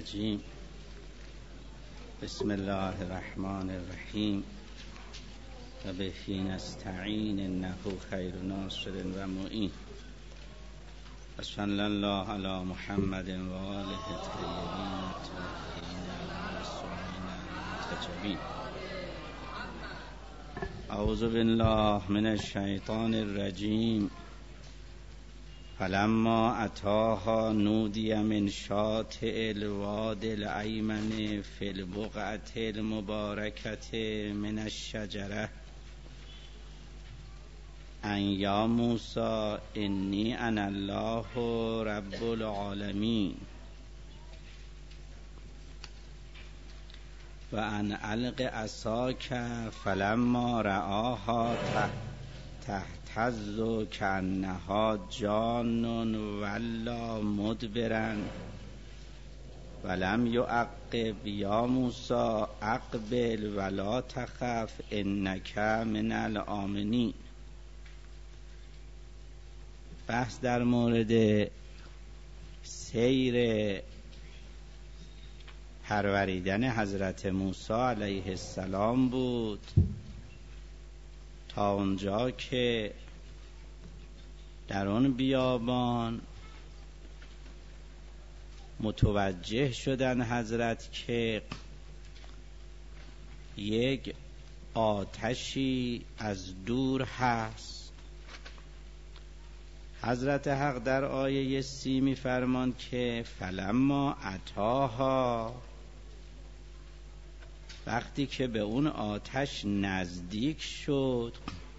الرجیم. بسم الله الرحمن الرحیم و بهی نستعین انه خیر ناصر و معین. و صلی الله علی محمد و آله الطیبین الطاهرین المعصومین المنتجبین. اعوذ بالله من الشیطان الرجیم. فلما اتاها نودی من شاطئ الوادی الایمن فی البقعة المبارکة من الشجرة ان یا موسی انی انا الله رب العالمین و ان الق عصاک فلما رآها تهتز کأنها جان ولا مدبرا ولم یعقب یا موسی اقبل ولا تخف انک من الآمنین. بحث در مورد سیر پروریدن حضرت موسی علیه السلام بود تا اونجا که در اون بیابان متوجه شدن حضرت که یک آتشی از دور هست. حضرت حق در آیه 30 می‌فرمان که فلما اتاها، وقتی که به اون آتش نزدیک شد،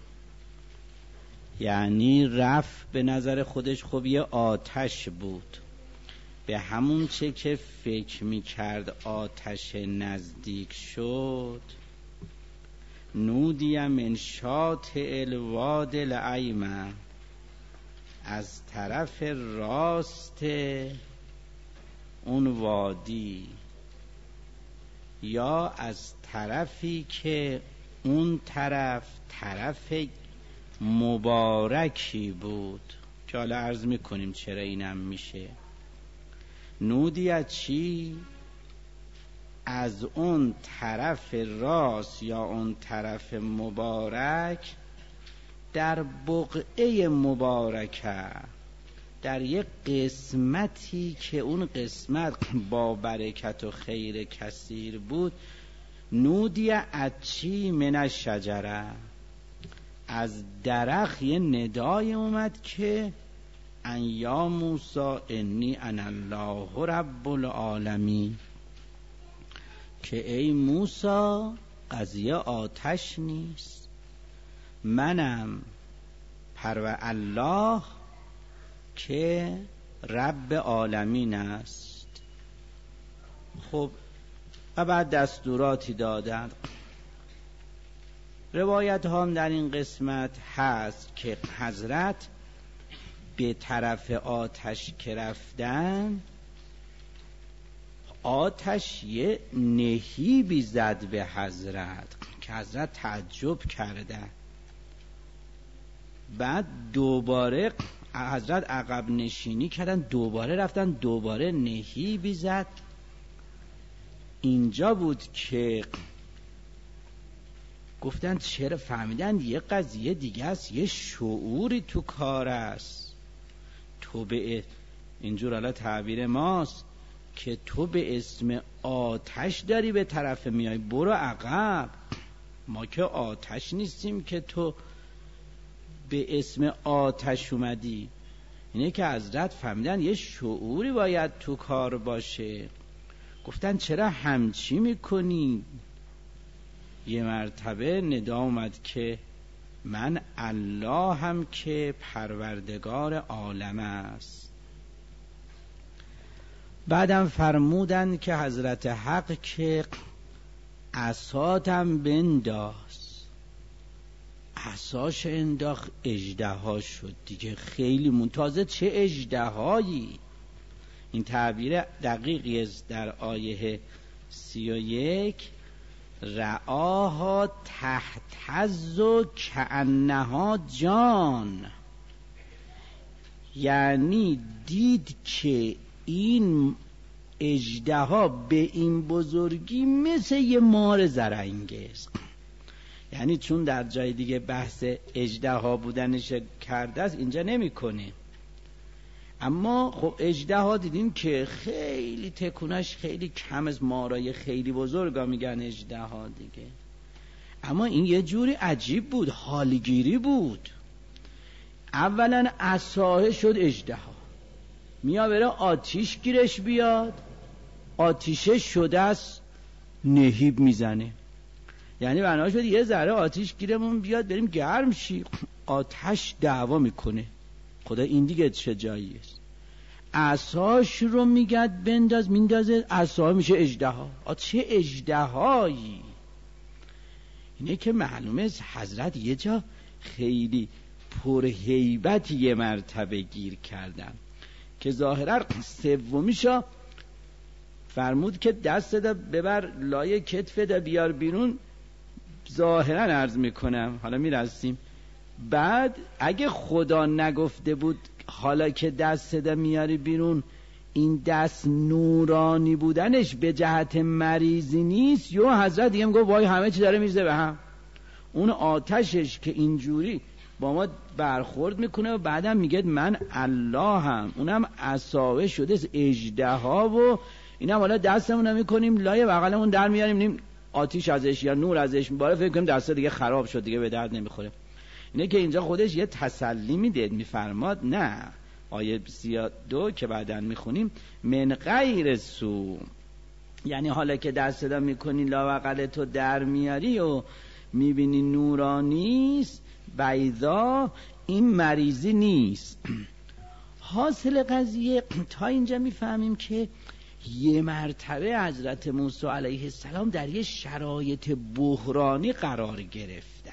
یعنی رفت به نظر خودش خب یه آتش بود، به همون چه که فکر می‌کرد آتش نزدیک شد، نودی من شاطئ الوادی الایمن، از طرف راست اون وادی یا از طرفی که اون طرف مبارکی بود که حالا عرض میکنیم چرا اینم میشه. نودی از چی؟ از اون طرف راست یا اون طرف مبارک، در بقعه مبارکه، در یک قسمتی که اون قسمت با برکت و خیر کثیر بود. نودی اچی من الشجره، از درخت یه ندای اومد که ان یا موسی انی انا الله رب العالمین، که ای موسی قضیه آتش نیست، منم الله که رب عالمین است. خب و بعد دستوراتی دادند. روایت ها هم در این قسمت هست که حضرت به طرف آتش که رفتن، آتش یه نهیبی زد به حضرت که حضرت تعجب کردن. بعد دوباره حضرت عقب نشینی کردن، دوباره رفتن، دوباره نهیبی زد. اینجا بود که گفتن چرا، فهمیدن یه قضیه دیگه است، یه شعوری تو کار است. تو به اینجور حالا تعبیر ماست که تو به اسم آتش داری به طرف میای، برو عقب، ما که آتش نیستیم که تو به اسم آتش اومدی. اینه که حضرت فهمیدن یه شعوری باید تو کار باشه. گفتن چرا همچی میکنی؟ یه مرتبه ندا اومد که من الله هم که پروردگار عالم است. بعدم فرمودن که حضرت حق که عصاتم بنداز، عصاش انداخت، اژدها شد دیگه. خیلی منتازه چه اژدهایی. این تعبیر دقیقی است در آیه 31. رعاها تهتز کأنها جان، یعنی دید که این اژدها به این بزرگی مثل یه مار زرنگیز. یعنی چون در جای دیگه بحث اژدها بودنش کرده است، اینجا نمیکنه. اما خب اژدها دیدیم که خیلی تکونش خیلی کم، از مارای خیلی بزرگا میگن اژدها دیگه. اما این یه جوری عجیب بود، حالگیری بود. اولا عصاه شد اژدها، میاد بره آتیش گیرش بیاد، آتیشه شده است نهیب میزنه. یعنی بنا شد یه ذره آتیش گیرمون بیاد بریم گرم شی، آتش دعوا میکنه. خدا این دیگه چه جایی است؟ عصاش رو میگد بنداز، میندازه عصا میشه اژدها. چه اژدهایی! اینه که معلومه حضرت یه جا خیلی پرهیبت یه مرتبه گیر کردن که ظاهرا سومیشا فرمود که دست دا ببر لای کتف دا بیار بیرون. ظاهرا عرض میکنم، حالا میرسیم. بعد اگه خدا نگفته بود حالا که دست دا میاری بیرون، این دست نورانی بودنش به جهت مریضی نیست، یا حضرت دیگه میگه وای همه چی داره میزه به هم. اون آتشش که اینجوری با ما برخورد میکنه و بعدم میگه من الله هم، اونم عصابه شده اژدها و اینم حالا دستمون میکنیم لای بغلمون در میاریم آتیش ازش یا نور ازش میباره، فکر کنیم دست دیگه خراب شد دیگه به درد نمیخوره. اینه که اینجا خودش یه تسلی میده، میفرماد نه، آیه 32 که بعدن میخونیم من غیر سو، یعنی حالا که دست دا میکنی لاوقل تو در میاری و میبینی نورانیست بیضا، این مریضی نیست. حاصل قضیه تا اینجا میفهمیم که یه مرتبه حضرت موسی علیه السلام در یه شرایط بحرانی قرار گرفتن،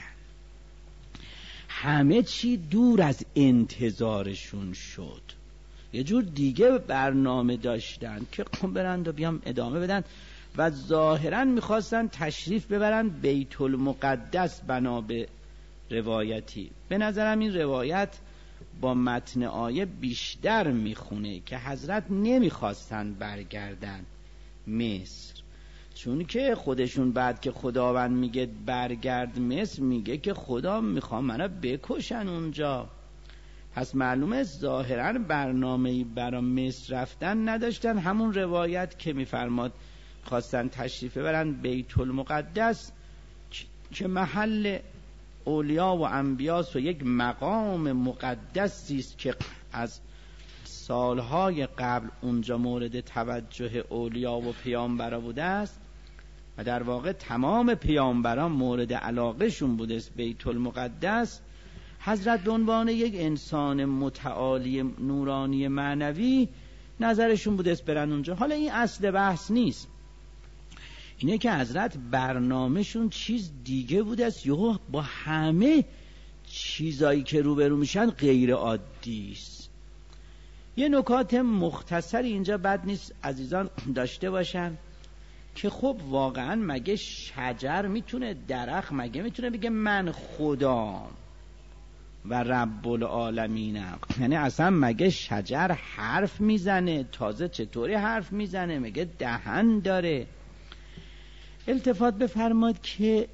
همه چی دور از انتظارشون شد، یه جور دیگه برنامه داشتن که برند و بیام ادامه بدن و ظاهرا میخواستن تشریف ببرن بیت المقدس بنا به روایتی. به نظرم این روایت با متن آیه بیشتر میخونه که حضرت نمیخواستن برگردن مصر، چون که خودشون بعد که خداوند میگه برگرد مصر، میگه که خدا میخوام منو بکشن اونجا. پس معلومه ظاهرا برنامه‌ای برای مصر رفتن نداشتن. همون روایت که میفرماد خواستن تشریف برن بیت المقدس که محل اولیا و انبیاست و یک مقام مقدسی است که از سالهای قبل اونجا مورد توجه اولیا و پیامبران بوده است و در واقع تمام پیامبران مورد علاقه شون بوده است بیت المقدس. حضرت به عنوان یک انسان متعالی نورانی معنوی نظرشون بوده است برن اونجا. حالا این اصل بحث نیست، اینه که حضرت برنامهشون چیز دیگه بوده است، یهو با همه چیزایی که روبرو میشن غیر عادی است. یه نکات مختصری اینجا بد نیست عزیزان داشته باشن که خب واقعا مگه شجر میتونه، درخت مگه میتونه بگه من خدام و رب العالمینم؟ یعنی اصلا مگه شجر حرف میزنه؟ تازه چطوری حرف میزنه؟ مگه دهن داره؟ التفات بفرماد که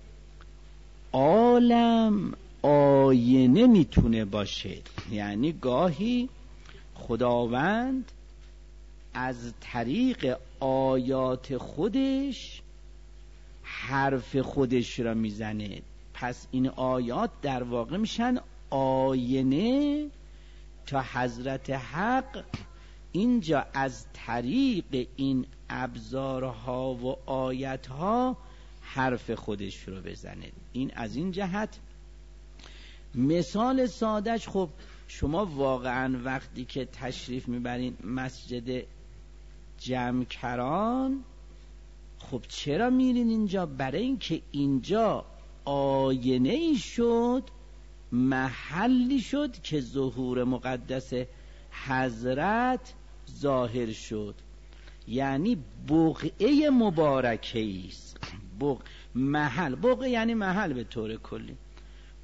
عالم آینه میتونه باشه، یعنی گاهی خداوند از طریق آیات خودش حرف خودش را میزنه. پس این آیات در واقع میشن آینه تا حضرت حق اینجا از طریق این ابزارها و آیاتها حرف خودش رو بزنه. این از این جهت. مثال سادهش، خب شما واقعا وقتی که تشریف میبرین مسجد جمکران، خب چرا میرین اینجا؟ برای اینکه اینجا آینه ای شد، محلی شد که ظهور مقدس حضرت ظاهر شد، یعنی بقعه مبارکه است. محل، بقعه یعنی محل به طور کلی،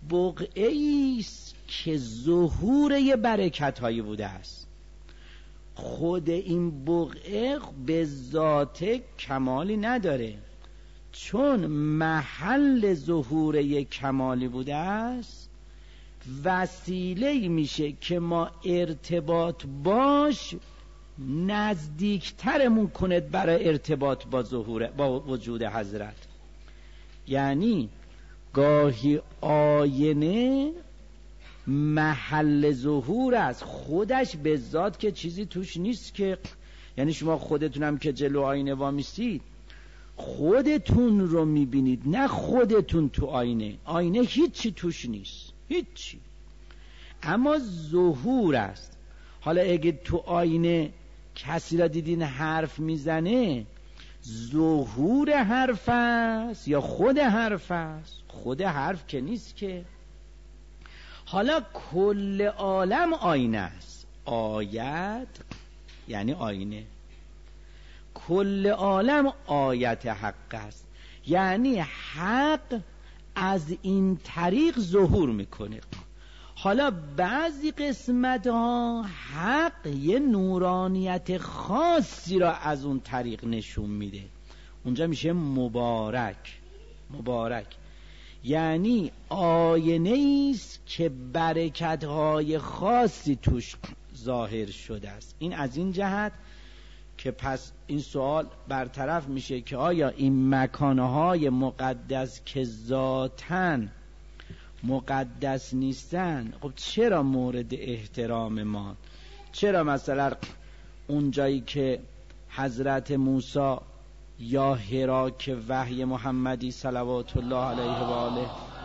بقعه است که ظهور یه برکت هایی بوده است. خود این بقعه به ذات کمالی نداره، چون محل ظهور یک کمالی بوده است، وسیله میشه که ما ارتباط باش نزدیکترمون کند برای ارتباط با وجود حضرت. یعنی گاهی آینه محل ظهور است، خودش به ذات که چیزی توش نیست که، یعنی شما خودتونم که جلو آینه وامیستید خودتون رو میبینید، نه خودتون تو آینه. آینه هیچی توش نیست، هیچی، اما ظهور است. حالا اگه تو آینه کسی را دیدین حرف میزنه، ظهور حرف است یا خود حرف است؟ خود حرف که نیست که. حالا کل عالم آینه است، آیت یعنی آینه، کل عالم آیت حق است، یعنی حق از این طریق ظهور میکنه. حالا بعضی قسمت ها حق یه نورانیت خاصی را از اون طریق نشون میده، اونجا میشه مبارک. مبارک یعنی آینه است که برکت های خاصی توش ظاهر شده است. این از این جهت که پس این سوال برطرف میشه که آیا این مکانهای مقدس که ذاتاً مقدس نیستن، خب چرا مورد احترام ما؟ چرا مثلا اون جایی که حضرت موسی یا حرا که وحی محمدی صلوات الله علیه و آله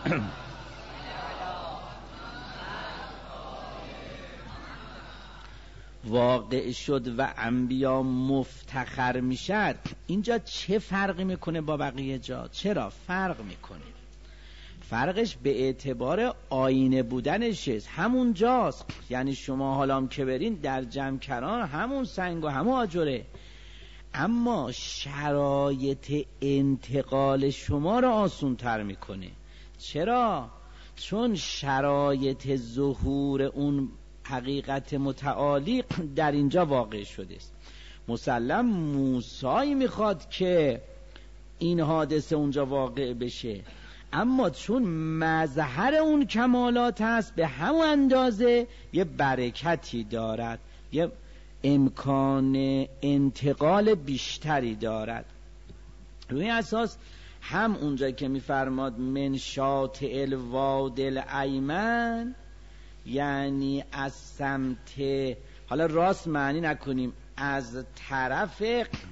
واقع شد و انبیا مفتخر میشد، اینجا چه فرقی میکنه با بقیه جا؟ چرا فرق میکنه؟ فرقش به اعتبار آینه بودنشه، همون جاست. یعنی شما حالا هم که برین در جمکران همون سنگ و همون آجره، اما شرایط انتقال شما را آسون تر میکنه. چرا؟ چون شرایط ظهور اون حقیقت متعالی در اینجا واقع شده است. مسلم موسی میخواد که این حادثه اونجا واقع بشه، اما چون مظهر اون کمالات هست به همون اندازه یه برکتی دارد، یه امکان انتقال بیشتری دارد. روی اساس هم اونجا که میفرماد من شاطئ الواد الایمن، یعنی از سمت، حالا راست معنی نکنیم، از طرف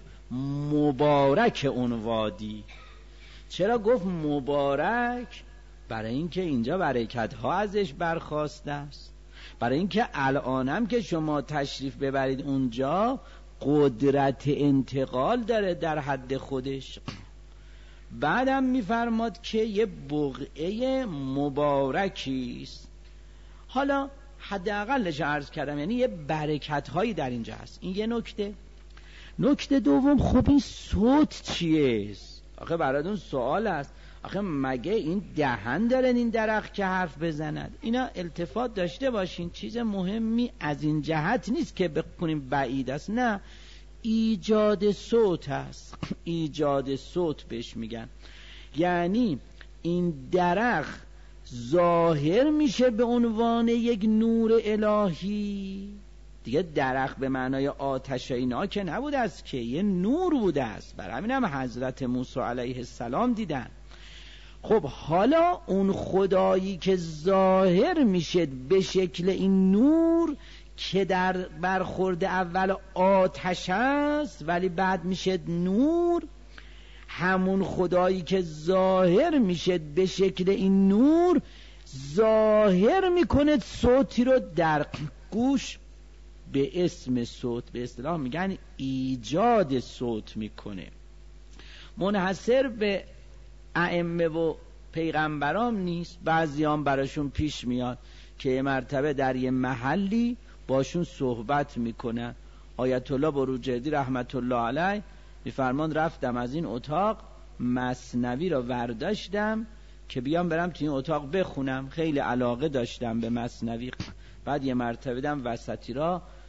مبارک اون وادی. چرا گفت مبارک؟ برای اینکه اینجا برکت ها ازش برخواسته است، برای اینکه الانم که شما تشریف ببرید اونجا قدرت انتقال داره در حد خودش. بعدم میفرماد که یه بقعه مبارکی است. حالا حداقلش عرض کردم، یعنی یه برکت هایی در اینجا هست. این یه نکته. نکته دوم، خب این صوت چیه؟ آخه براتون سوال است، آخه مگه این دهن دارن این درخت که حرف بزند؟ اینا التفات داشته باشین، چیز مهمی از این جهت نیست که بکنیم بعید است، نه، ایجاد صوت است. ایجاد صوت بهش میگن. یعنی این درخت ظاهر میشه به عنوان یک نور الهی دیگه. درخت به معنای آتش اینا که نبوده است، که یه نور بوده است. برای همین هم حضرت موسی علیه السلام دیدن. خب حالا اون خدایی که ظاهر میشه به شکل این نور که در برخورد اول آتش است ولی بعد میشه نور، همون خدایی که ظاهر میشه به شکل این نور ظاهر میکنه صوتی رو در گوش به اسم صوت، به اصطلاح میگن ایجاد صوت میکنه. منحصر به ائمه و پیغمبران نیست، بعضیان براشون پیش میاد که یه مرتبه در یه محلی باشون صحبت میکنن. آیت الله بروجردی رحمت الله علیه میفرمان رفتم از این اتاق مثنوی را ورداشتم که بیام برم تو این اتاق بخونم، خیلی علاقه داشتم به مثنوی. بعد یه مرتبه دم وسطی را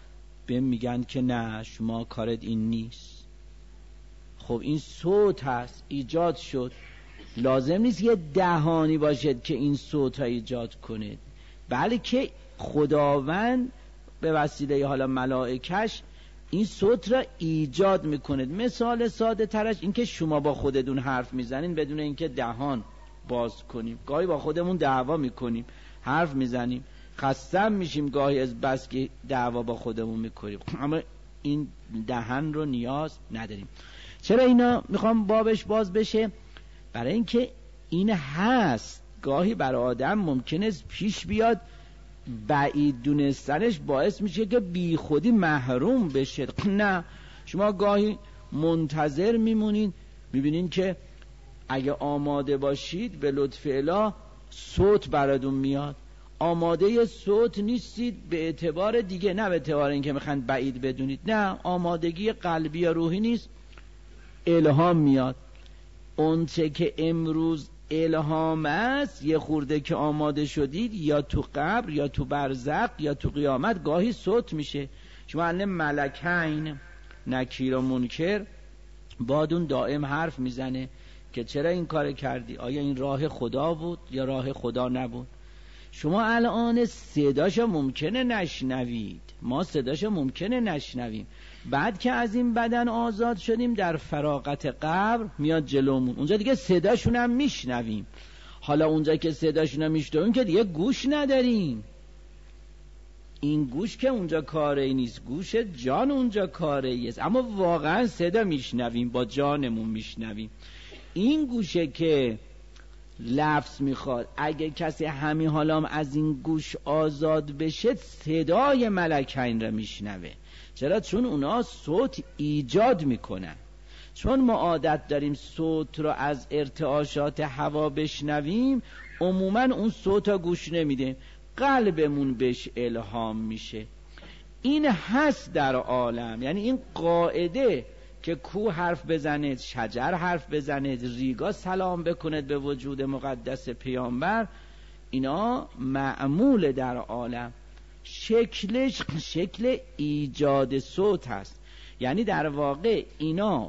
به میگن که نه شما کارت این نیست. خب این صوت هست، ایجاد شد، لازم نیست یه دهانی باشد که این صوت ها ایجاد کنه، بلکه خداوند به وسیله حالا ملائکش این صوت را ایجاد میکنه. مثال ساده ترش این که شما با خودتون حرف میزنین بدون اینکه دهان باز کنیم. گاهی با خودمون دعوا میکنیم، حرف میزنیم، خستم میشیم گاهی از بس که دعوا با خودمون میکنیم، اما این دهن رو نیاز نداریم. چرا اینا میخوام بابش باز بشه؟ برای اینکه این هست گاهی برای آدم ممکنه پیش بیاد بعید دونستنش باعث میشه که بی خودی محروم بشه. نه، شما گاهی منتظر میمونین، میبینین که اگه آماده باشید به لطف اله صوت براتون میاد. آماده صوت نیستید به اعتبار دیگه، نه به اعتبار اینکه میخواین بعید بدونید، نه، آمادگی قلبی یا روحی نیست، الهام میاد. اون چه که امروز الهام است یه خورده که آماده شدید یا تو قبر یا تو برزخ یا تو قیامت گاهی صوت میشه. شما الان ملکین نکیر و منکر بادون دائم حرف میزنه که چرا این کار کردی، آیا این راه خدا بود یا راه خدا نبود. شما الان صداشو ممکنه نشنوید، ما صداشو ممکنه نشنویم، بعد که از این بدن آزاد شدیم در فراغت قبر میاد جلومون، اونجا دیگه صداشون هم میشنویم. حالا اونجا که صداشون هم میشنویم که دیگه گوش نداریم، این گوش که اونجا کاری نیست، گوش جان اونجا کاری است، اما واقعا صدا میشنویم، با جانمون میشنویم. این گوشه که لفظ میخواد، اگه کسی همین حالام از این گوش آزاد بشه صدای ملکین را میشنوه. چرا؟ چون اونا صوت ایجاد میکنن. چون ما عادت داریم صوت رو از ارتعاشات هوا بشنویم، عموما اون صوت رو گوش نمیده، قلبمون بهش الهام میشه. این هست در عالم، یعنی این قاعده که کوه حرف بزنید، شجر حرف بزنید، ریگا سلام بکند به وجود مقدس پیامبر، اینا معمول در عالم. شکلش شکل ایجاد صوت هست، یعنی در واقع اینا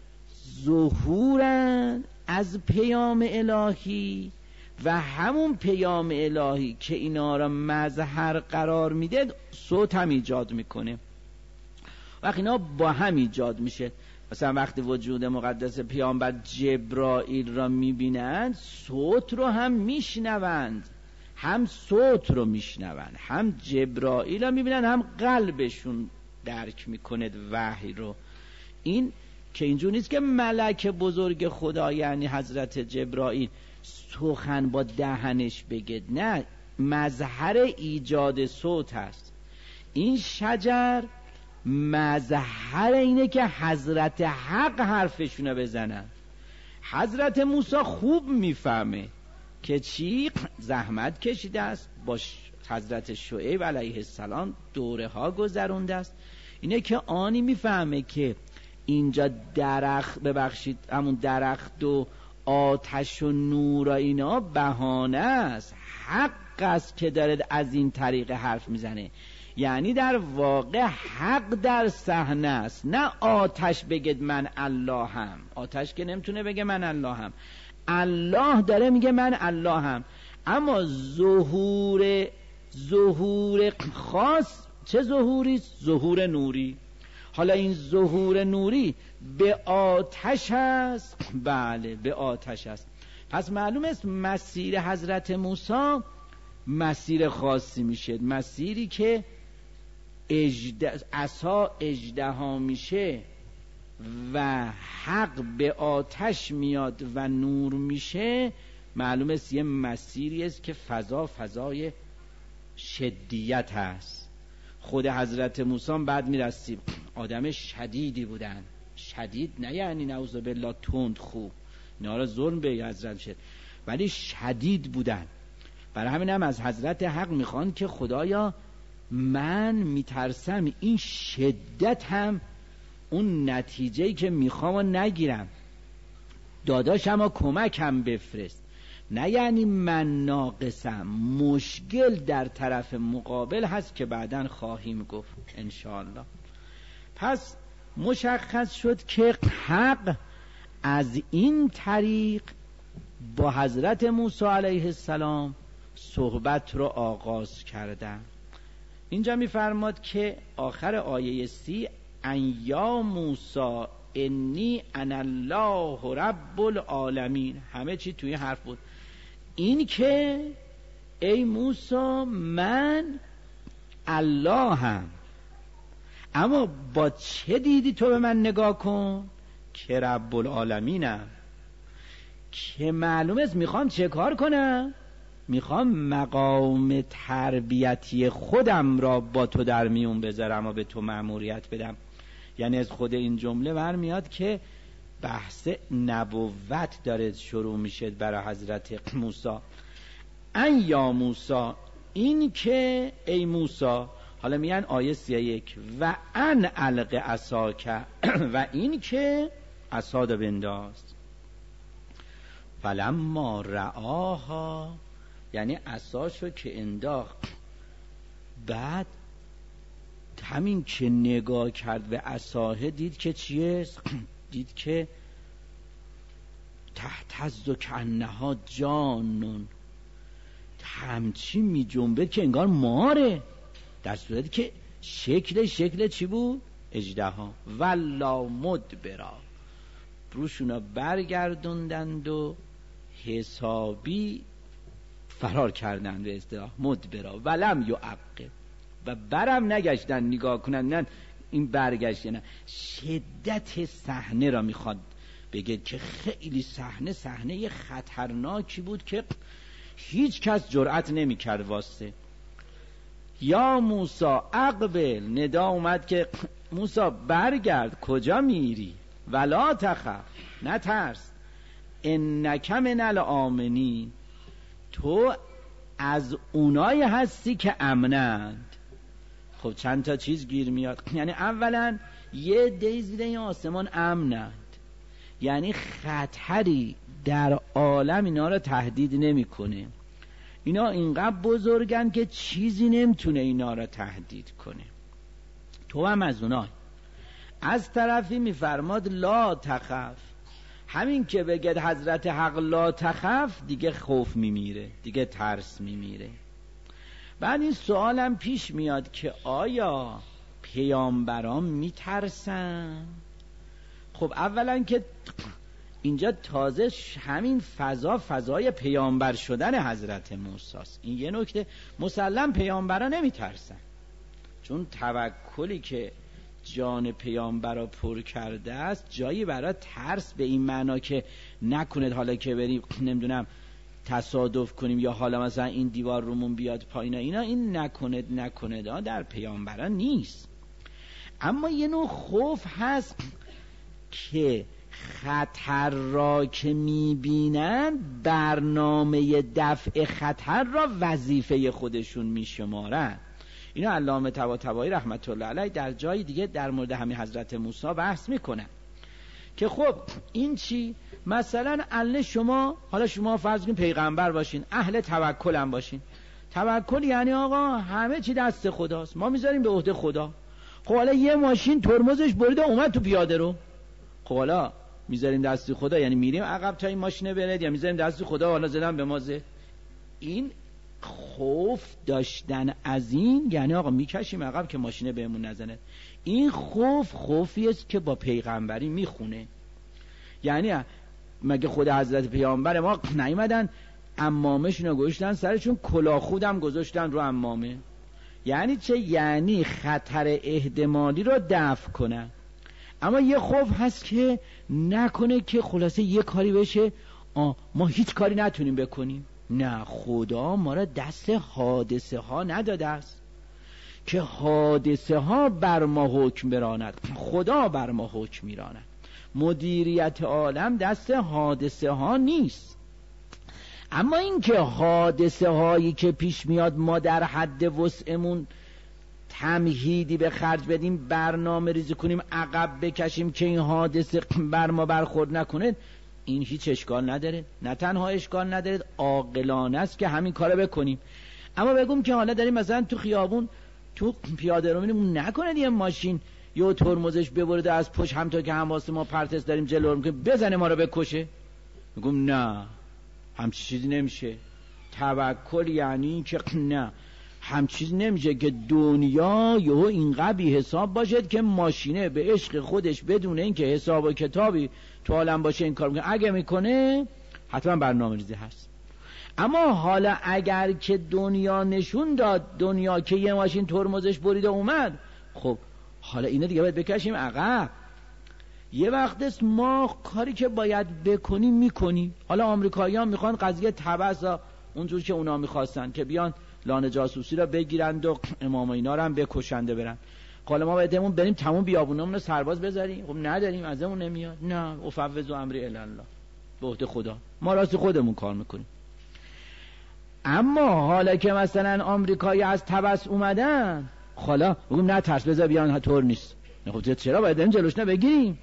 ظهورن از پیام الهی و همون پیام الهی که اینا را مظهر قرار میده صوت هم ایجاد میکنه. وقتی اینا با هم ایجاد میشه، مثلا وقتی وجود مقدس پیامبر جبرائیل را میبینند صوت رو هم میشنوند، هم صوت رو میشنوند، هم جبرائیل را میبینند، هم قلبشون درک میکنه وحی رو. این که اینجور نیست که ملک بزرگ خدا یعنی حضرت جبرائیل سخن با دهنش بگید، نه، مظهر ایجاد صوت هست. این شجر مظهر اینه که حضرت حق حرفشونه بزنن. حضرت موسی خوب میفهمه که چی زحمت کشیده است، با حضرت شعیب علیه السلام دوره ها گذرونده است. اینه که آنی میفهمه که اینجا درخت، ببخشید همون درخت و آتش و نور و اینا بهانه است، حق است که داره از این طریق حرف میزنه. یعنی در واقع حق در صحنه است، نه آتش بگید من اللهم. آتش که نمیتونه بگه من اللهم، الله داره میگه من اللهم. اما ظهور خاص چه ظهوری؟ ظهور نوری. حالا این ظهور نوری به آتش است، بله به آتش است. پس معلوم است مسیر حضرت موسی مسیر خاصی میشه، مسیری که عصا اژدها میشه و حق به آتش میاد و نور میشه. معلوم است یه مسیری است که فضای شدیت هست. خود حضرت موسی بعد میرسیم آدم شدیدی بودن، شدید نه یعنی نعوذ بالله تند خوب، اینا ظلم به حضرت شد، ولی شدید بودن. برای همین هم از حضرت حق میخوان که خدایا من میترسم این شدت هم اون نتیجه‌ای که میخوام نگیرم، داداشم و کمکم بفرست. نه یعنی من ناقصم، مشکل در طرف مقابل هست که بعداً خواهیم گفت انشاءالله. پس مشخص شد که حق از این طریق با حضرت موسی علیه السلام صحبت رو آغاز کردن. اینجا می‌فرماد که آخر آیه 30 ان یا موسی انی انا الله رب العالمین، همه چی توی حرف بود. این که ای موسی من الله هم، اما با چه دیدی تو به من نگاه کن که رب العالمینم، که معلوم است میخوام چه کار کنم، میخوام مقام تربیتی خودم را با تو در میون بذارم و به تو مأموریت بدم. یعنی از خود این جمله برمیاد که بحث نبوت داره شروع میشه برای حضرت موسی. ان یا موسی، این که ای موسی، حالا میان آیه 31 و ان الق عصاک و این که عصا رو بنداز. فلما رآها، یعنی عصاشو که انداخت، بعد همین که نگاه کرد به عصاه دید که چیه؟ دید که تهتز کأنها جانون، همچی می جنبه که انگار ماره، در صورتی که شکل چی بود؟ اژدها. ولا مدبرا، روشونا برگردوندند و حسابی فرار کردند به اصطلاح مدبرا. ولم یعقب، و برم نگشتن نگاه کنن نه این برگشت، نه شدت صحنه را میخواد بگه که خیلی صحنه خطرناکی بود که هیچ کس جرأت نمیکرد واسه. یا موسی اقبل، ندا اومد که موسی برگرد، کجا میری؟ ولا تخف، نترس، انک من الآمنین، تو از اونای هستی که امنند. خب چند تا چیز گیر میاد. یعنی اولا یه عده زیر آسمان امنند، یعنی خطری در عالم اینا رو تهدید نمیکنه. اینا اینقدر بزرگن که چیزی نمیتونه اینا رو تهدید کنه. تو هم از اونای. از طرفی میفرماد لا تخف، همین که بگید حضرت حق لا تخف دیگه خوف میمیره، دیگه ترس میمیره. بعد این سوالم پیش میاد که آیا پیامبران میترسن؟ خب اولا که اینجا تازه همین فضای پیامبر شدن حضرت موسی است. این یه نکته. مسلم پیامبران نمیترسن، چون توکلی که جان پیامبر را پر کرده است جایی برای ترس به این معنا که نکنید حالا که بریم نمیدونم تصادف کنیم یا حالا مثلا این دیوار رومون بیاد پایین، اینا این نکنید در پیامبران نیست. اما یه نوع خوف هست که خطر را که میبینن برنامه دفع خطر را وظیفه خودشون میشمارن. اینا علامه طباطبایی رحمت الله علیه در جای دیگه در مورد همین حضرت موسی بحث میکنن که خب این چی؟ مثلا حالا شما فرض کنید پیغمبر باشین، اهل توکل هم باشین. توکل یعنی آقا همه چی دست خداست، ما میذاریم به عهده خدا. خب حالا یه ماشین ترمزش بریده اومد تو پیاده رو، خب حالا میذاریم دست خدا، یعنی میریم عقب تا این ماشینه بره، یا میذاریم دست خدا حالا زدن به مازه. این خوف داشتن از این یعنی آقا میکشیم عقب که ماشینه بهمون نزنه. این خوفی است که با پیغمبری میخونه. یعنی مگه خود حضرت پیامبر ما نیومدن عمامه‌شون گذاشتن سرشون، کلاه خودم گذاشتن رو عمامه؟ یعنی چه؟ یعنی خطر احتمالی رو دفع کنن. اما یه خوف هست که نکنه که خلاصه یه کاری بشه ما هیچ کاری نتونیم بکنیم. نه، خدا ما را دست حادثه ها نداده است که حادثه ها بر ما حکم براند، خدا بر ما حکم میراند. مدیریت عالم دست حادثه ها نیست. اما این که حادثه هایی که پیش میاد ما در حد وسعمون تمهیدی به خرج بدیم، برنامه ریزی کنیم، عقب بکشیم که این حادثه بر ما برخورد نکنه، این هیچ اشکال نداره، نه تنها اشکال نداره، عاقلانه است که همین کارو بکنیم. اما بگم که حالا داریم مثلا تو خیابون تو پیاده رو میریم، نکنه یه ماشین یه ترمزش ببرده از پشت همونطور که حواس ما پرتس داریم جلو رو میکنه بزنه ما رو بکشه. میگم نه، همچی چیزی نمیشه. توکل یعنی که نه، همچی چیزی نمیشه که دنیا یهو اینقدر بی حساب باشد که ماشینه به عشق خودش بدون اینکه حساب و کتابی تو عالم باشه این کار میکنه. اگه میکنه حتما برنامه‌ریزی هست. اما حالا اگر که دنیا نشون داد، دنیا که یه ماشین ترمزش بریده اومد، خب حالا اینو دیگه باید بکشیم عقب. یه وقت است ما کاری که باید بکنیم میکنیم. حالا آمریکایی‌ها میخوان قضیه طبس اونجور که اونا میخواستن که بیان لانه جاسوسی را بگیرند و امام اینا رو هم بکشنده برن. حالا ما باید بریم تمام بیابونمون رو سرباز بذاریم؟ خب نداریم، ازمون نمیاد. نه، افوض امری الی الله، به عهده خدا، ما راست خودمون کار میکنیم. اما حالا که مثلا آمریکایی از طبس اومدن، حالا بگیم نه ترس، بذار بیان، طور نیست. خب چرا باید این جلوش بگیریم؟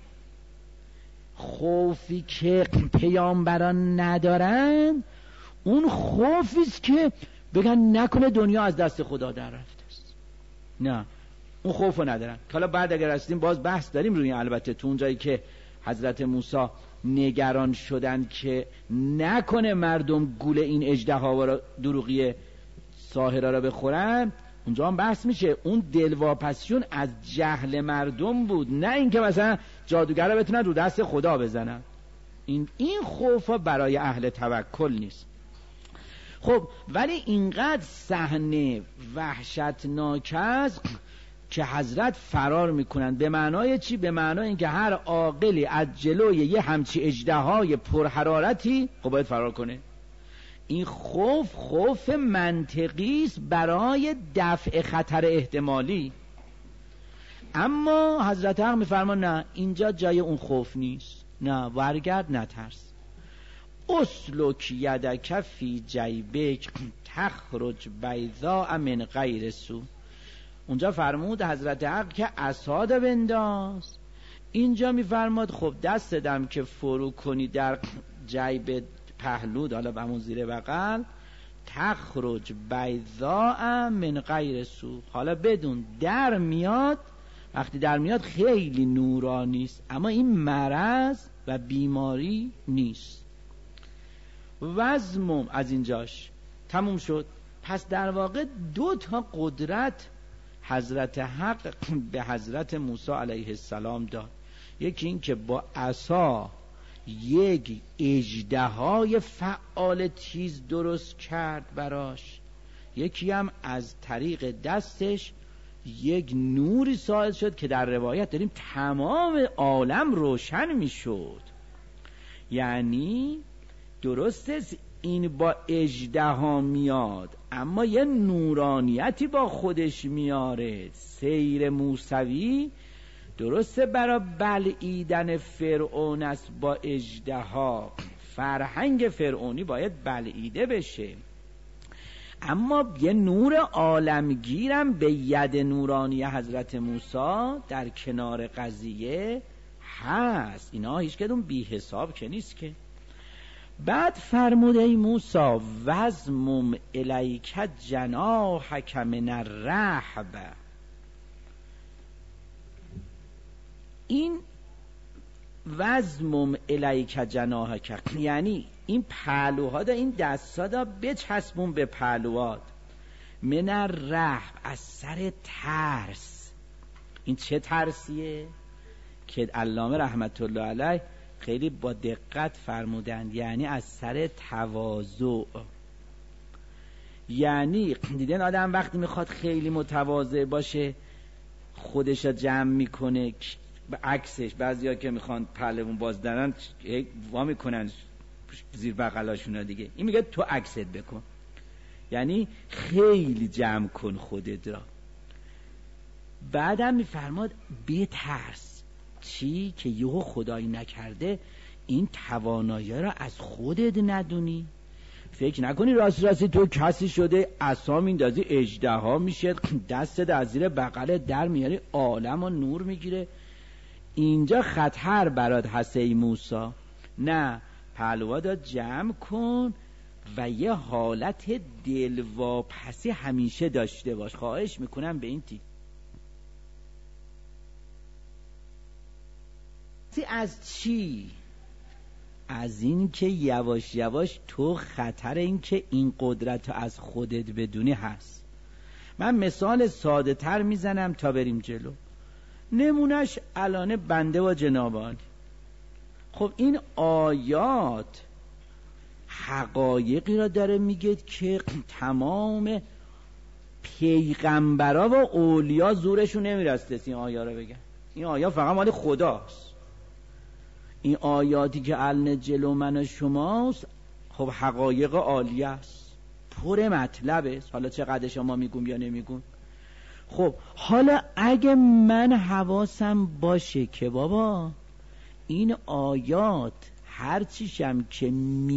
خوفی که پیامبران ندارن اون خوفیست که بگن نکنه دنیا از دست خدا در رفته است. نه، اون خوفو ندارن. حالا بعد اگر رسیدیم باز بحث داریم روی، البته تو اون جایی که حضرت موسی نگران شدن که نکنه مردم گول این اژدها و دروغی ساحرا را بخورن، اونجا هم بحث میشه اون دلواپسیون از جهل مردم بود، نه اینکه مثلا جادوگر را بتونن رو دست خدا بزنن. این خوفا برای اهل توکل نیست. خب ولی اینقدر صحنه وحشتناک است که حضرت فرار میکنن. به معنای چی؟ به معنای اینکه هر عاقلی از جلوی یه همچی اژدهای پرحرارتی خب باید فرار کنه. این خوف منطقی است برای دفع خطر احتمالی. اما حضرت حق میفرمان نه، اینجا جای اون خوف نیست. نه، ورگرد، نترس. اسلک یدک فی جیبک تخرج بیضاء من غیر سو. اونجا فرمود حضرت حق که عصا بنداز. اینجا میفرماد خب دست دم که فرو کنی در جیب پهلود، حالا به همون زیر بغل، تخرج بیضاء من غیر سو. حالا بدون در میاد، وقتی در میاد خیلی نورانی است، اما این مرض و بیماری نیست. وزمم از اینجاش تموم شد. پس در واقع دو تا قدرت حضرت حق به حضرت موسی علیه السلام داد. یکی این که با عصا یک اژدهای فعال تیز درست کرد براش، یکی هم از طریق دستش یک نوری صاحب شد که در روایت داریم تمام عالم روشن می شد. یعنی درست است این با اژدها میاد اما یه نورانیتی با خودش میاره. سیر موسوی درسته برای بلعیدن فرعون است با اژدها، فرهنگ فرعونی باید بلعیده بشه، اما یه نور عالمگیرم به ید نورانی حضرت موسی در کنار قضیه هست. اینا هیچ کدوم بی حساب که نیست که. بعد فرمود ای موسی وزمم الیک جناحک من الرهب. این وزمم الیک جناحک یعنی این پهلوها دا، این دستا دا بچسبون به پهلوات. من الرهب از سر ترس. این چه ترسیه که علامه رحمت الله علیه خیلی با دقت فرمودند؟ یعنی از سر تواضع. یعنی دیدن آدم وقتی میخواد خیلی متواضع باشه خودش رو جمع میکنه، به عکسش بعضیا که میخوان پهلوان باز دارن وا میکنن زیر بغلاشون دیگه، این میگه تو عکست بکن، یعنی خیلی جمع کن خودت را. بعدم میفرماد بترس. چی؟ که یهو خدایی نکرده این توانایی را از خودت ندونی، فکر نکنی راستی تو کسی شده عصا میندازی اژدها میشه، دستت از زیر بغل در میاری عالم و نور میگیره. اینجا خطر برات هست ای موسی. نه، پهلوها داد جمع کن و یه حالت دلواپسی همیشه داشته باش. خواهش میکنم به این از چی؟ از این که یواش یواش تو خطر این که این قدرت از خودت بدونی هست. من مثال ساده تر میزنم تا بریم جلو. نمونش الان بنده و جنابان. خب این آیات حقایقی را داره میگه که تمام پیغمبرا و اولیا زورشون نمیرسته این آیات رو بگن. این آیات فقط مال خداست. این آیاتی که الان جلو من و شماست خب حقایق عالیه است، پر مطلبه. حالا چقدر شما میگم یا نمیگم. خب حالا اگه من حواسم باشه که بابا این آیات هر چیشم که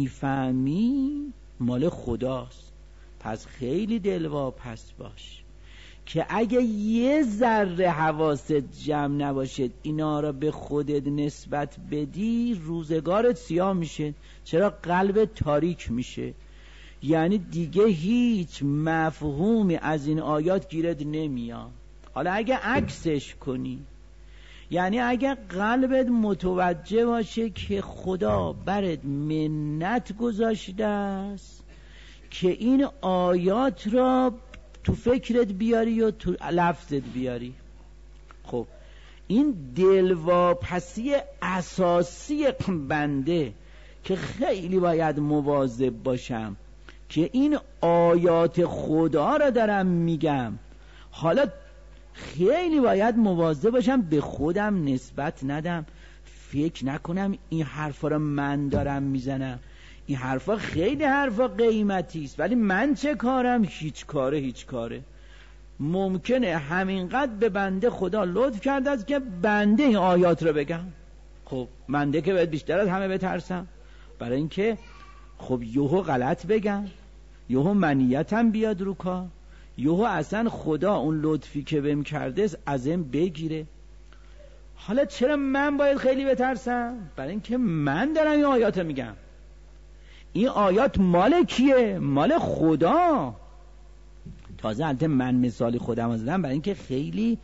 میفهمی مال خداست، پس خیلی دلواپس باش که اگه یه ذره حواست جمع نباشه اینا را به خودت نسبت بدی روزگارت سیاه میشه. چرا؟ قلب تاریک میشه. یعنی دیگه هیچ مفهومی از این آیات گیرت نمیاد. حالا اگه عکسش کنی، یعنی اگه قلبت متوجه باشه که خدا برات منت گذاشته است که این آیات را تو فکرت بیاری و تو لفظت بیاری. خب این دلواپسی اساسی بنده که خیلی باید مواظب باشم که این آیات خدا را دارم میگم. حالا خیلی باید مواظب باشم به خودم نسبت ندم، فکر نکنم این حرفا را من دارم میزنم. این حرفا خیلی حرفا قیمتی است ولی من چه کارم؟ هیچ کاره. ممکنه همینقدر به بنده خدا لطف کرده است که بنده این آیات رو بگم. خب بنده که باید بیشتر از همه بترسم، برای اینکه خب یهو غلط بگم، یهو منیتم بیاد رو کار، یهو اصلا خدا اون لطفی که بهم کرده ازم بگیره. حالا چرا من باید خیلی بترسم؟ برای اینکه من دارم این آیات رو میگم. این آیات مال کیه؟ مال خدا. تازه البته من مثال خودم رو زدم برای اینکه خیلی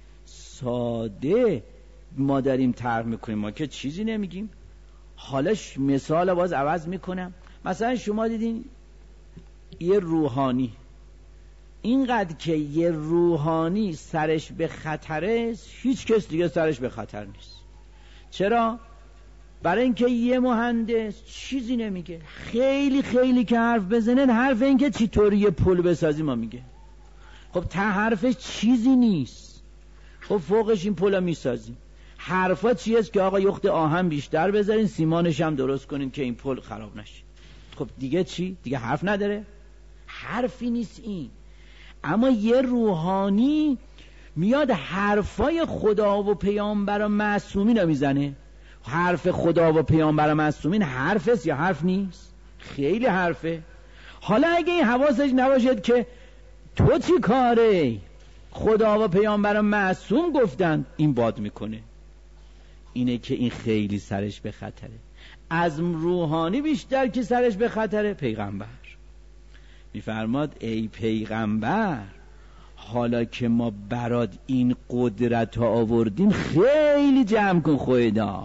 ساده ما داریم طرح میکنیم، ما که چیزی نمیگیم. حالا مثال باز عوض میکنم. مثلا شما دیدین یه روحانی، اینقدر که یه روحانی سرش به خطره، هیچ کس دیگه سرش به خطر نیست. چرا؟ برای اینکه یه مهندس چیزی نمیگه، خیلی که حرف بزنه، حرف این که چطوری یه پل بسازی ما میگه. خب تا حرفش چیزی نیست، خب فوقش این پل میسازیم. حرفا چی است که آقا یخت آهن بیشتر بذارین، سیمانش هم درست کنین که این پل خراب نشه. خب دیگه چی؟ دیگه حرف نداره؟ حرفی نیست این. اما یه روحانی میاد حرفای خدا و پیامبر و معصومین رو میزنه. حرف خدا و پیامبر و معصومین حرف است یا حرف نیست؟ خیلی حرفه. حالا اگه این حواسش نباشد که تو چی کاره، خدا و پیامبر و معصوم گفتن، این باد میکنه. اینه که این خیلی سرش به خطره. از روحانی بیشتر که سرش به خطره پیغمبر. میفرماد ای پیغمبر، حالا که ما برات این قدرت ها آوردیم خیلی جمع کن خودتا.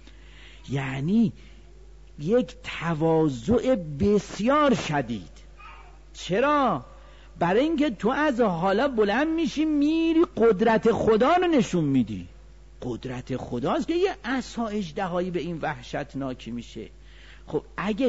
یعنی یک تواضع بسیار شدید. چرا؟ برای اینکه تو از حالا بلند میشی میری قدرت خدا رو نشون میدی. قدرت خداست که یه عصا اژدهایی به این وحشتناکی میشه. خب اگه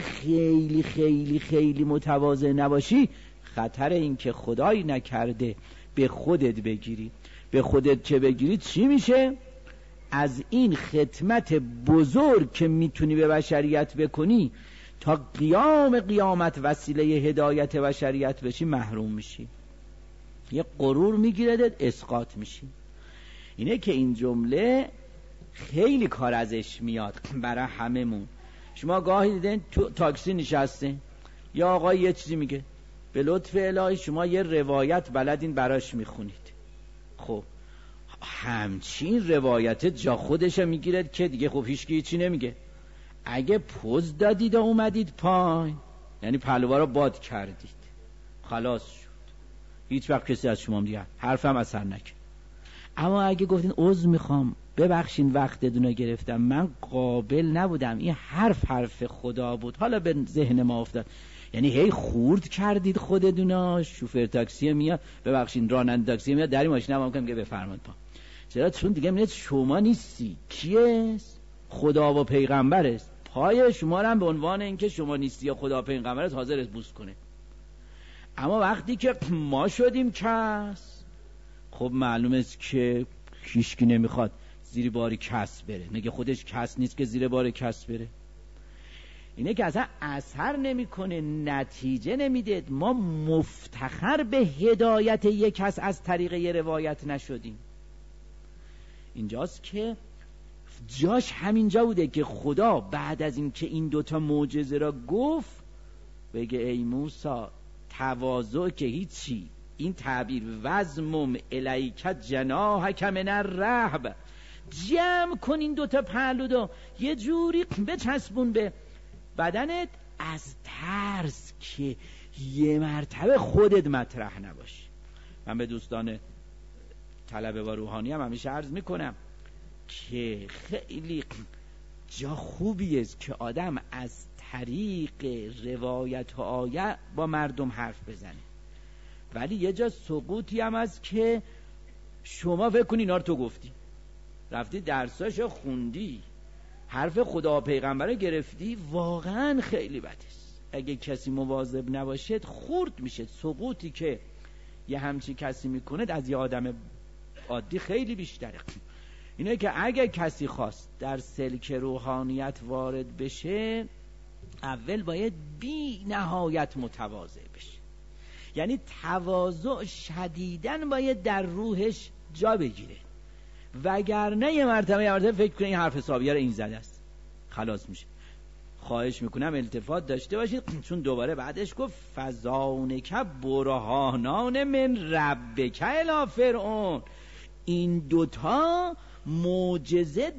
خیلی متواضع نباشی، خطر این که خدایی نکرده به خودت بگیری. به خودت چه بگیری چی میشه؟ از این خدمت بزرگ که میتونی به بشریت بکنی تا قیامت وسیله هدایت بشریت بشی محروم میشی. یه غرور میگیردت، اسقاط میشی. اینه که این جمله خیلی کار ازش میاد برای هممون. شما گاهی دیدین تو تاکسی نشسته یا آقای یه چیزی میگه، به لطف الهی شما یه روایت بلدین براش میخونید. خب همچین روایت جا خودش میگیرد که دیگه خب هیچ کی چی نمیگه. اگه پوز دادید و اومدید پایین، یعنی پهلوها رو باد کردید، خلاص شد، هیچ وقت کسی از شما دیگه حرفم اثر نکرد. اما اگه گفتین عذر میخوام، ببخشین وقتتون رو گرفتم، من قابل نبودم، این حرف خدا بود، حالا به ذهن ما افتاد، یعنی هی خورد کردید خودتون. شوفر تاکسی میاد، ببخشین راننده تاکسی میاد، در این ماشین هم میگم که بفرمایید پا. چرا؟ چون دیگه میاد شما نیستی. کیه؟ خدا و پیغمبر است. پای شما رو هم به عنوان اینکه شما نیستی یا خدا و پیغمبر است حاضر است بوس کنه. اما وقتی که ما شدیم کس، خب معلوم است که هیچکی نمیخواد زیر بار کس بره. نگه خودش کس نیست که زیر بار کس بره. اینه که اصلا اثر نمیکنه، نتیجه نمیده. ما مفتخر به هدایت یک کس از طریق یه روایت نشدیم. اینجاست که جاش همینجا بوده که خدا بعد از این که این دوتا معجزه را گفت بگه ای موسی تواضع که هیچی، این تعبیر وزمم الیک جناحک من الرهب، جمع کن این دوتا پهلو رو یه جوری بچسبون به بدنت از ترس که یه مرتبه خودت مطرح نباشی. من به دوستان طلبه و روحانی هم همیشه عرض میکنم که خیلی جا خوبی است که آدم از طریق روایت و آیه با مردم حرف بزنه، ولی یه جا سقوطی هم هست که شما فکر کنی اینا رو تو گفتی، رفتی درساشو خوندی، حرف خدا و پیغمبر گرفتی، واقعا خیلی بد است. اگه کسی مواظب نباشه خورد میشه. سقوطی که یه همچی کسی میکنه از یه آدم عادی خیلی بیشتره. اینه که اگه کسی خواست در سلک روحانیت وارد بشه، اول باید بی نهایت متواضع بشه. یعنی تواضع شدیداً باید در روحش جا بگیره، وگرنه یه مرتبه فکر کنه این حرف حسابیه رو این زده است، خلاص میشه. خواهش میکنم التفات داشته باشید، چون دوباره بعدش گفت فزانک برهانان من ربک الی فرعون. این دوتا معجزه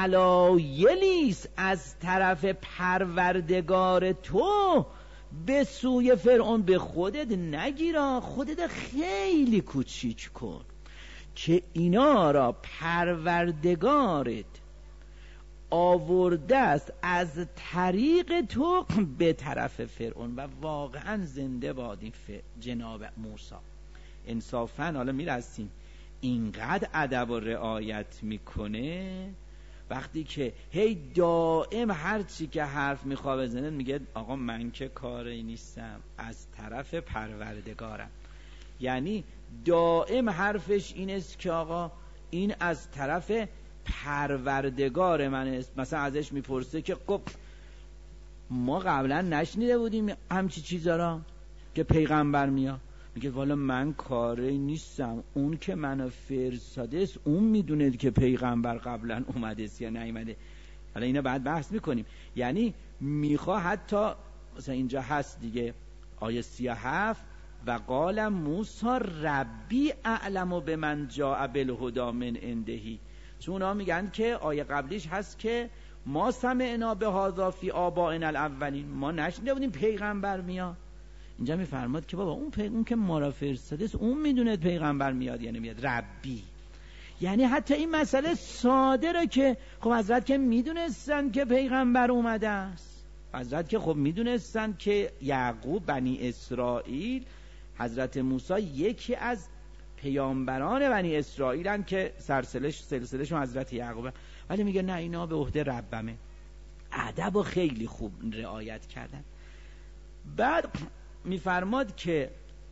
دلایلیست از طرف پروردگار تو به سوی فرعون. به خودت نگیرا، خودت خیلی کوچیک کن که اینا را پروردگارت آورده است از طریق تو به طرف فرعون. و واقعا زنده باد این جناب موسی. انصافا حالا میرسیم، اینقدر ادب و رعایت میکنه وقتی که هی دائم هر چی که حرف میخواد بزنه میگه آقا من که کاری نیستم، از طرف پروردگارم. یعنی دائم حرفش این است که آقا این از طرف پروردگار من است. مثلا ازش میپرسه که خب ما قبلا نشنیده بودیم همچی چیزا را که پیغمبر میاد؟ میگه والا من کاری نیستم، اون که منو فرستاده است اون میدونه که پیغمبر قبلا اومده است یا نیومده. حالا اینا بعد بحث میکنیم. یعنی میخواد حتی مثلا اینجا هست دیگه آیه 37 و قال موسی ربی اعلم به من جاء بالهدی من عنده. چون اونا میگن که آیه قبلیش هست که ما سمعنا بهذا فی آبائنا الاولین، ما نشنیده بودیم پیغمبر میاد. اینجا میفرماد که بابا اون که ما را فرستاده است اون میدونه پیغمبر میاد یا نمیاد. ربی یعنی حتی این مسئله ساده را که خب حضرت که میدونستن که پیغمبر اومده است، حضرت که خب میدونستن که یعقوب بنی اسرائیل حضرت موسی یکی از پیامبران بنی اسرائیل هن که سلسلهشون حضرت یعقوب، ولی میگه نه اینا به عهده ربمه. ادب و خیلی خوب رعایت کردن. بعد میفرماد که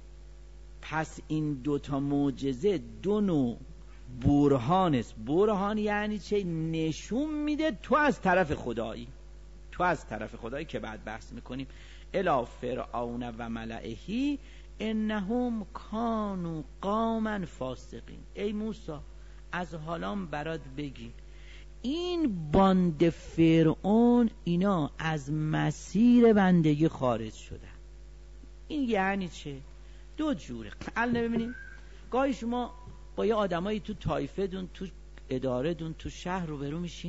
پس این دوتا معجزه دو نوع برهان است. برهان یعنی چه؟ نشون میده تو از طرف خدایی، تو از طرف خدایی که بعد بحث میکنیم. الی فرعون و ملئه انهم کانوا قوما فاسقین. ای موسی از حالام برات بگی این باند فرعون اینا از مسیر بندگی خارج شدن. این یعنی چه؟ دو جوره. الان ببینیم گاهی شما با یه آدمایی تو طایفه دون، تو اداره دون، تو شهر رو برو میشین،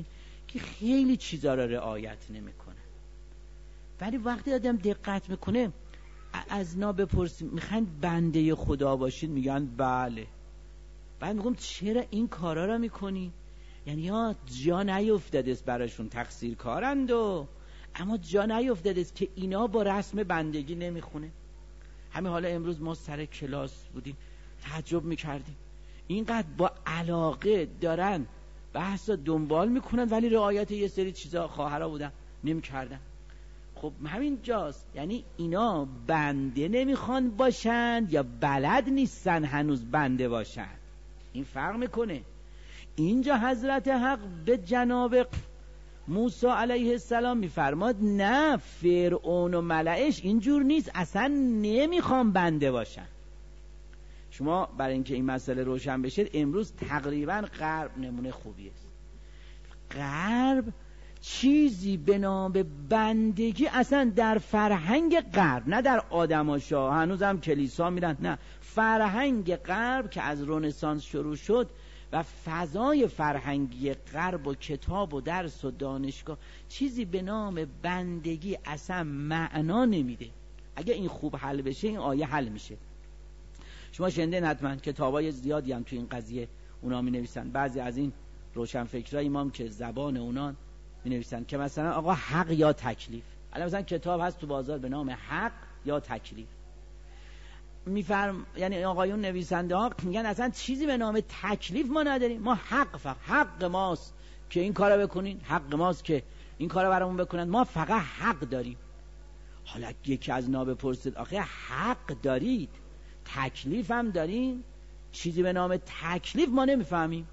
که خیلی چیزا را رعایت نمیکنه. ولی وقتی آدم دقت میکنه، از نا بپرسیم میخواین بنده خدا باشید؟ میگن بله. بعد میگم چرا این کارا را میکنی؟ یعنی ها جا نیفتاده است براشون، تقصیر کارند اما جا نیفتاده است که اینا با رسم بندگی نمیخونه. همین حالا امروز ما سر کلاس بودیم، تعجب میکردیم اینقدر با علاقه دارن بحثا دنبال میکنن ولی رعایت یه سری چیزا خواهرها بودن نمیکردن. خب همین جاست، یعنی اینا بنده نمیخوان باشن یا بلد نیستن هنوز بنده باشن. این فرق میکنه. اینجا حضرت حق به جناب موسی علیه السلام میفرماد نه، فرعون و ملئش اینجور نیست، اصلا نمیخوان بنده باشن. شما برای اینکه این مسئله روشن بشه، امروز تقریبا غرب نمونه خوبی است. غرب چیزی به نام بندگی اصلا در فرهنگ غرب، نه در آدماشا، هنوز هم کلیسا میرن، نه، فرهنگ غرب که از رنسانس شروع شد و فضای فرهنگی غرب و کتاب و درس و دانشگاه، چیزی به نام بندگی اصلا معنا نمیده. اگه این خوب حل بشه این آیه حل میشه. شما شنیدین حتما، کتابای زیادی هم تو این قضیه اونا می نویسن. بعضی از این روشنفکرای ما هم که زبان اونان می نویسن که مثلا آقا حق یا تکلیف. الان مثلا کتاب هست تو بازار به نام حق یا تکلیف. یعنی آقایون نویسنده ها میگن اصلا چیزی به نام تکلیف ما نداریم، ما حق، فقط حق ماست که این کارو بکنین، حق ماست که این کارو برامون بکنن، ما فقط حق داریم. حالا یکی از نا بپرسید آخه حق دارید تکلیف هم دارین؟ چیزی به نام تکلیف ما نمیفهمیم.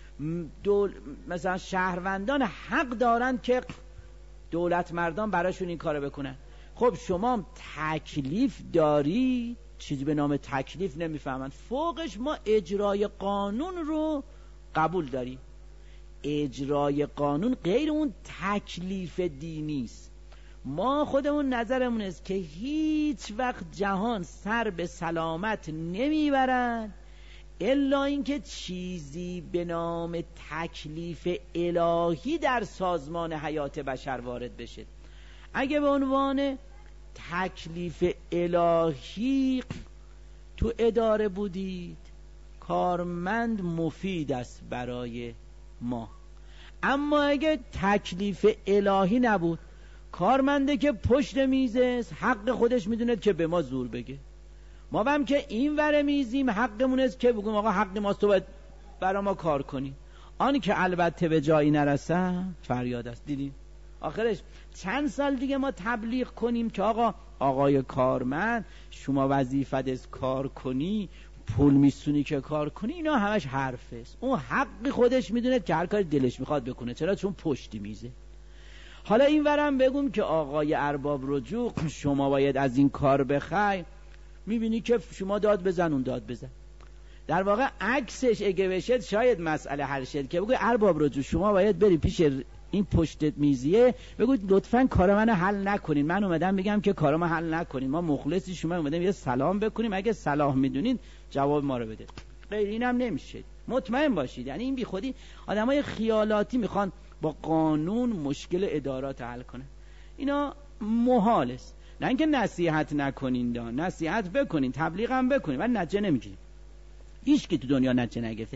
مثلا شهروندان حق دارن که دولت مردان براشون این کارو بکنن. خب شما تکلیف داری؟ چیزی به نام تکلیف نمیفهمن. فوقش ما اجرای قانون رو قبول داریم. اجرای قانون غیر اون تکلیف دینی است. ما خودمون نظرمون است که هیچ وقت جهان سر به سلامت نمیبرن الا اینکه چیزی به نام تکلیف الهی در سازمان حیات بشر وارد بشه. اگه به عنوان تکلیف الهی تو اداره بودید، کارمند مفید است برای ما. اما اگه تکلیف الهی نبود، کارمنده که پشت میزه حق خودش میدونه که به ما زور بگه. ما هم که این ور میزیم حقمون است که بگیم آقا حق ماست تو باید برای ما کار کنی. آنی که البته به جایی نرسه فریاد است. دیدین آخرش چند سال دیگه ما تبلیغ کنیم که آقای کارمند شما وظیفت است کار کنی، پول میسونی که کار کنی، اینا همش حرفه است. اون حقی خودش میدونه که هر کاری دلش میخواد بکنه. چرا؟ چون پشتی میزه. حالا این ورم بگم که آقای ارباب رجوع شما باید از این کار بخوای، میبینی که شما داد بزن اون داد بزن. در واقع عکسش اگه بشه شاید مسئله حل شد که بگو ارباب رجوع شما باید بری پیش این پشت میزیه بگو لطفاً کار منو حل نکنین، من اومدم بگم که کارمو حل نکنین، ما مخلصی شما اومدیم یه سلام بکنیم، اگه صلاح میدونین جواب ما رو بده. غیر اینم نمیشه. مطمئن باشید یعنی این بی خودی آدمای خیالاتی میخوان با قانون مشکل ادارات حل کنه. اینا محال است. نه اینکه نصیحت نکنین، نصیحت بکنین، تبلیغ هم بکنین، ولی نتیجه نمیگیرین. هیچ کی تو دنیا نتیجه نگرفته.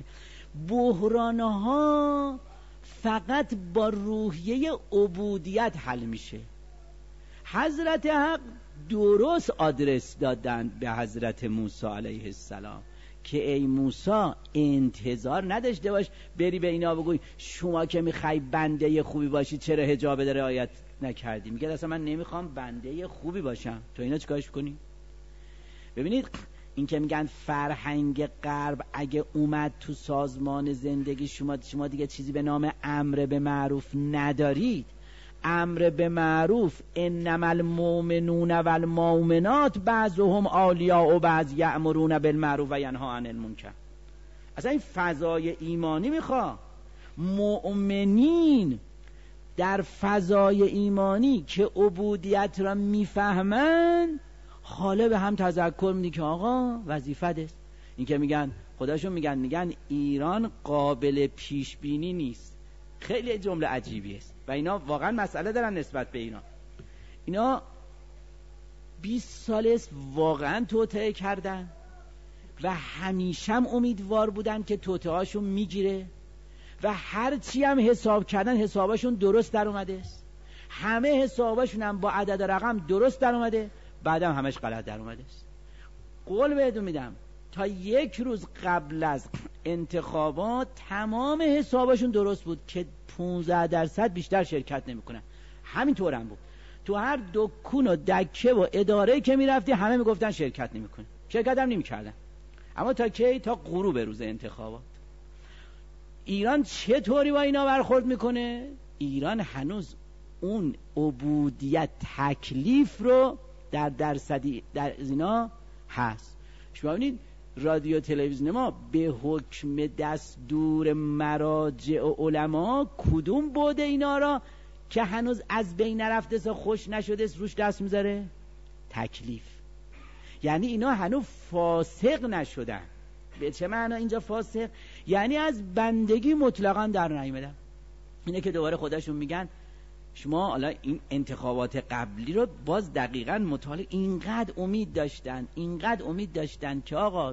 بحرانها فقط با روحیه عبودیت حل میشه. حضرت حق درست آدرس دادن به حضرت موسی علیه السلام که ای موسی انتظار نداشته باش بری به اینا بگوی شما که میخوای بنده خوبی باشی چرا حجاب در رعایت نکردی. میگه اصلا من نمیخوام بنده خوبی باشم، تو اینا چیکارش کنی؟ ببینید این که میگن فرهنگ غرب اگه اومد تو سازمان زندگی شما دیگه چیزی به نام امر به معروف ندارید. امر به معروف انما المؤمنون والمؤمنات بعضهم اولیاء و بعض یأمرون بالمعروف و ینهون عن المنکر. اصلا این فضای ایمانی میخواد. مؤمنین در فضای ایمانی که عبودیت را میفهمن حالا به هم تذکر میدی که آقا وظیفت است. این که میگن خداشون میگن ایران قابل پیش بینی نیست. خیلی جمله عجیبی است و اینا واقعا مسئله دارن نسبت به اینا 20 سال است واقعا توطئه کردن و همیشه هم امیدوار بودن که توطئه هاشون میگیره و هر چی هم حساب کردن حساباشون درست در اومده است، همه حساباشون هم با عدد و رقم درست در اومده، بعدم همش غلط در اومده است. قول بهتون میدم تا 1 روز قبل از انتخابات تمام حساباشون درست بود که 15% بیشتر شرکت نمیکنن. همینطور هم بود، تو هر دکون و دکه و اداره که میرفتی همه میگفتن شرکت نمیکنه، شرکت هم نمیکردن. اما تا کی؟ تا غروب روز انتخابات. ایران چطوری با اینا برخورد میکنه؟ ایران هنوز اون عبودیت تکلیف رو در درصدی در اینا هست. شما ببینید رادیو تلویزیون ما به حکم دستور مراجع و علما کدوم بوده اینا را که هنوز از بین نرفته خوش نشده روش دست میذاره؟ تکلیف. یعنی اینا هنوز فاسق نشدن. به چه معنا اینجا فاسق؟ یعنی از بندگی مطلقاً در نیامدن. اینه که دوباره خودشون میگن شما حالا این انتخابات قبلی رو باز دقیقاً مطالعه، اینقدر امید داشتن که آقا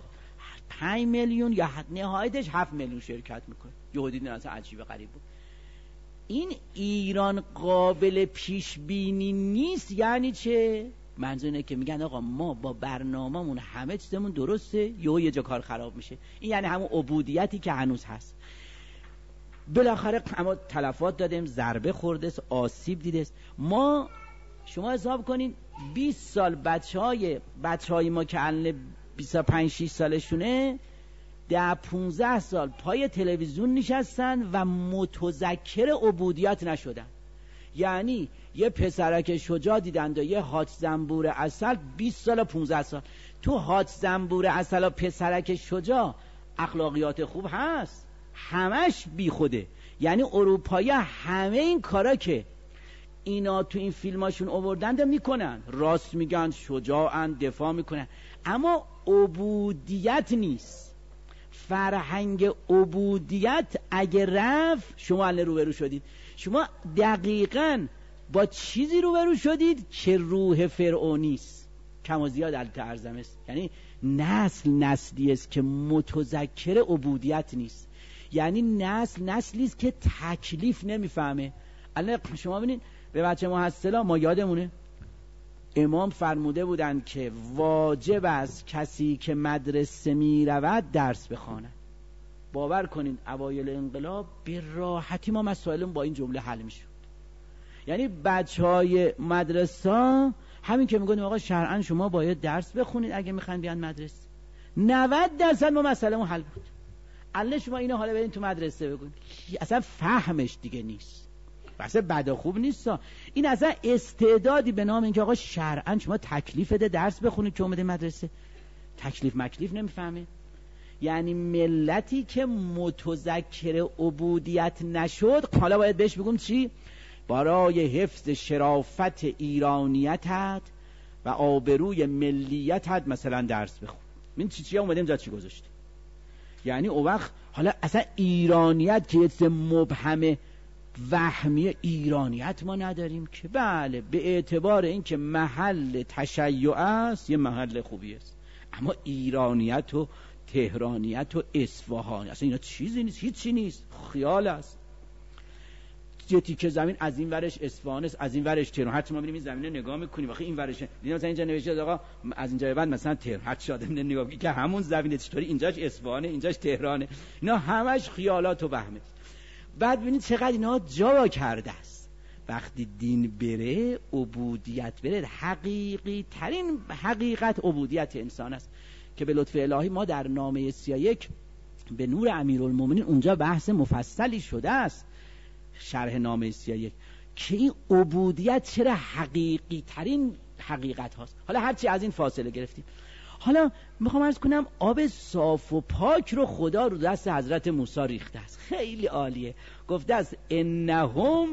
5 میلیون یا نهایتش 7 میلیون شرکت میکنه. یهودی اصلا عجیب غریب بود. این ایران قابل پیش بینی نیست. یعنی چه؟ منظور اینه که میگن آقا ما با برنامه‌مون همه چیزمون درسته، یه جا کار خراب میشه. این یعنی همون عبودیتی که هنوز هست. بالاخره اما تلفات دادیم، ضربه خورده است، آسیب دیده است. ما شما حساب کنین 20 سال بچهای ما که الان 25-6 سالشونه 10-15 سال پای تلویزیون نشستن و متذکر عبودیت نشدن. یعنی یه پسرک شجاع دیدند و یه حاج زنبور عسل 20 سال و 15 سال. تو حاج زنبور عسل و پسرک شجاع اخلاقیات خوب هست، همش بی خوده. یعنی اروپایی همه این کارا که اینا تو این فیلماشون آوردند میکنن، راست میگن، شجاعن، دفاع میکنن، اما عبودیت نیست. فرهنگ عبودیت اگه رفت، شما الان روبرو شدید. شما دقیقاً با چیزی روبرو شدید که روح فرعونی است، کم و زیاد البته ارزم است. یعنی نسلی است که متذکر عبودیت نیست. یعنی نسلی است که تکلیف نمیفهمه. الان شما ببینید به بچه محصلا ما یادمونه امام فرموده بودند که واجب است کسی که مدرسه می رود درس بخواند. باور کنین اوایل انقلاب به راحتی ما مسائلمون با این جمله حل میشد. یعنی بچهای مدرسه همین که میگن آقا شرعاً شما باید درس بخونید اگه میخواین بیان مدرسه، 90% ما مسئلهمون حل بود. الان شما اینو حالا برین تو مدرسه بگین، اصلا فهمش دیگه نیست. اصلا بد و خوب نیست، این اصلا استعدادی به نام اینکه آقا شرعاً شما تکلیف ده درس بخونید که اومده مدرسه، تکلیف نمیفهمه. یعنی ملتی که متذکر عبودیت نشد، حالا باید بهش بگم چی؟ برای حفظ شرافت ایرانیتت و آبروی ملیتت مثلا درس بخون. من چی اومده اینجا چی گذاشته؟ یعنی او وقت حالا اصلا ایرانیت که یه مبهم وهمی ایرانیت ما نداریم که بله به اعتبار اینکه محل تشیع است یه محل خوبی است، اما ایرانیت و تهرانیت و اصفهان اصلا اینا چیزی نیست، هیچی نیست، خیال است. یه تیکه زمین از این ورش اصفهان است، از این ورش تهران. حتی ما می‌بینیم این زمینه نگاه می‌کنیم واقعا این ورش دیدم مثلا اینجا نوشته آقا از اینجا به بعد مثلا تهران، هر چی آدم نگاه کنه که همون زمینه چطوری اینجاش اصفهانه اینجاش تهرانه، اینا همش خیالات و وهمه. بعد ببینید چقدر اینا جا کرده است. وقتی دین بره، عبودیت بره، حقیقی ترین حقیقت عبودیت انسان است که به لطف الهی ما در نامه 31 به نور امیرالمومنین اونجا بحث مفصلی شده است، شرح نامه 31، که این عبودیت چرا حقیقی ترین حقیقت هاست. حالا هرچی از این فاصله گرفتیم، حالا میخوام عرض کنم آب صاف و پاک رو خدا رو دست حضرت موسی ریخته است. خیلی عالیه، گفته است انهم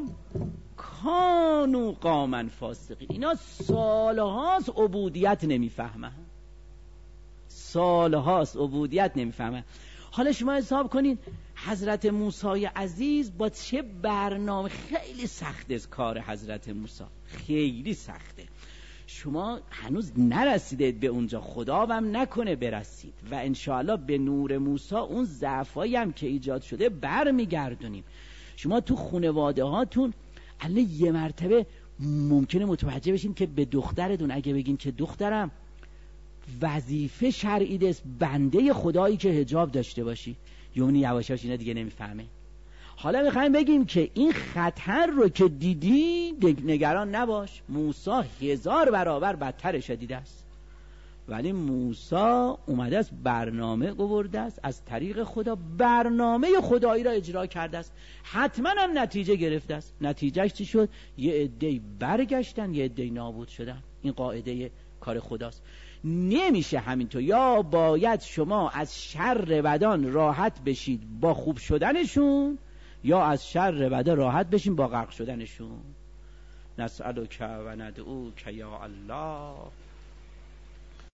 کانوا قوما فاسقین. اینا سالهاست عبودیت نمیفهمن، سالهاست عبودیت نمیفهمن. حالا شما حساب کنین حضرت موسی عزیز با چه برنامه، خیلی سخته کار حضرت موسی، خیلی سخته. شما هنوز نرسیدید به اونجا، خدا هم نکنه برسید و انشاءالله به نور موسی اون ضعفایی هم که ایجاد شده برمیگردونیم. شما تو خانواده هاتون الان یه مرتبه ممکنه متوجه بشین که به دخترتون اگه بگین که دخترم وظیفه شرعی دست بنده خدایی که حجاب داشته باشی، یعنی یواشاش اینا دیگه نمیفهمه. حالا میخوایم بگیم که این خطر رو که دیدی نگران نباش، موسی 1000 برابر بدترش دیده است، ولی موسی اومده است برنامه گورده است، از طریق خدا برنامه خدایی را اجرا کرده است، حتما هم نتیجه گرفته است. نتیجهش چی شد؟ یه عده‌ای برگشتن، یه عده‌ای نابود شدن. این قاعده کار خداست. نمیشه همینطور، یا باید شما از شر بدان راحت بشید با خوب شدنشون، یا از شر بدان راحت بشین با غرق شدنشون. نسألک و ندعوک یا الله.